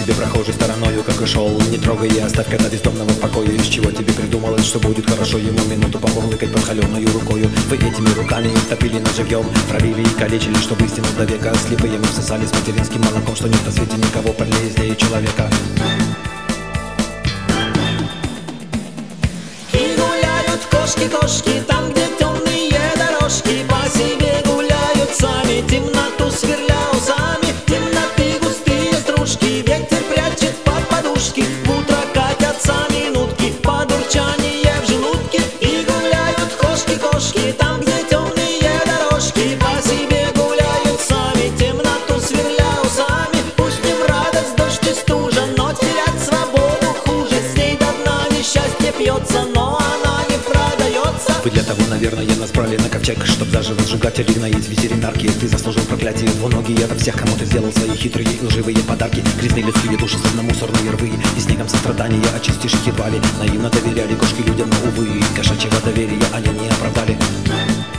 тебе прохожей стороною, как и шел. Не трогай и оставь, когда бездомного в покое. Из чего тебе придумалось, что будет хорошо ему минуту помурлыкать под холеною рукою. Вы этими руками топили нас живьем, травили и калечили, чтобы истину до века. Слепые мы всосали с материнским молоком, что нет на свете никого подлее злее человека. И гуляют кошки-кошки там, где темные дорожки, по себе гуляют сами, темноту сверля усами, темноты густые стружки, ветер прячет под подушки, в утро катятся минутки, под урчание в желудке. И гуляют кошки-кошки там, где темные дорожки, по себе гуляют сами, темноту сверля усами. Пусть им радость, дождь и стужа, но терять свободу хуже. С ней до дна несчастье пьется, но она не продается. Вы для того, наверное, нас брали на ковчег, чтоб заживо сжигать или гноить ветеринарки. Ты заслужил проклятие двуногие от всех, кому ты сделал свои хитрые и лживые подарки. Грязные людские души, словно мусорные рвы, и снегом сострадания очистишь едва ли. Наивно доверяли кошки людям, но, увы, кошачьего доверия они не оправдали.